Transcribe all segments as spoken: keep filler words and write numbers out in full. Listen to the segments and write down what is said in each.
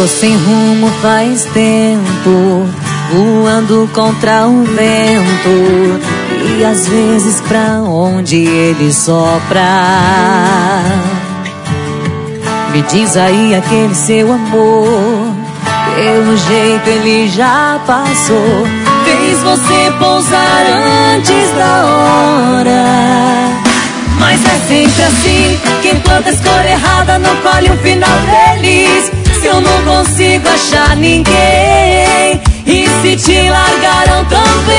Tô sem rumo faz tempo, voando contra o vento, e às vezes pra onde ele sopra. Me diz aí aquele seu amor, pelo jeito ele já passou, fez você pousar antes da hora. Mas é sempre assim, quem planta a escolha errada não colhe um final feliz. Se eu não consigo achar ninguém, e se te largaram também,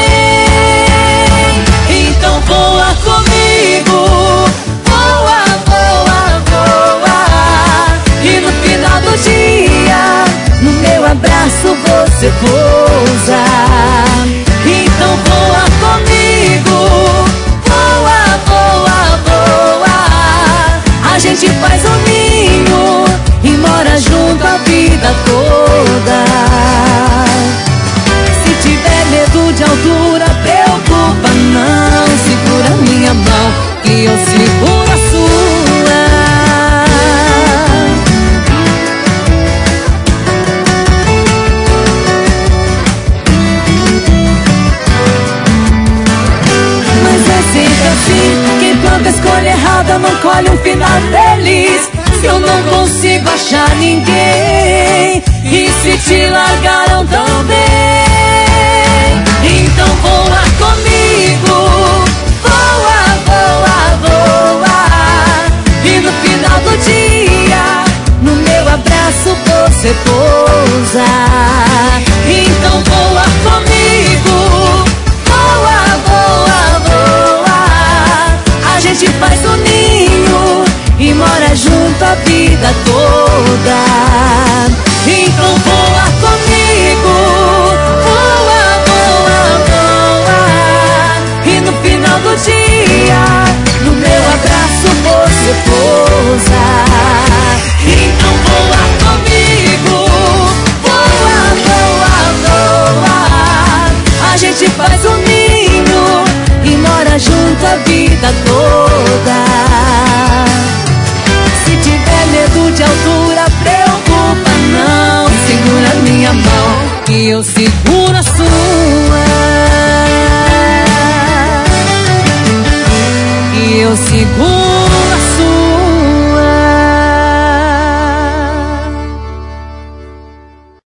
então voa comigo, voa, voa, voa, e no final do dia, no meu abraço você pousa. Então voa comigo, voa, voa, voa, a gente faz um ninho e mora junto a vida toda. Se tiver medo de altura, preocupa não, segura minha mão que eu seguro a sua. Mas é sempre assim, quem planta a escolha errada não colhe um final feliz. Se eu não consigo achar ninguém, e se te largaram também, então voa comigo, voa, voa, voa, e no final do dia, no meu abraço você pousa. Então voa comigo, voa, voa, voa, a gente faz um ninho e mora junto a vida toda. Então voa comigo, voa, voa, voa, e no final do dia, no meu abraço você pousa. Então voa comigo, voa, voa, voa, a gente faz um ninho e mora junto a vida toda. Medo de altura, preocupa não, segura minha mão que eu seguro a sua.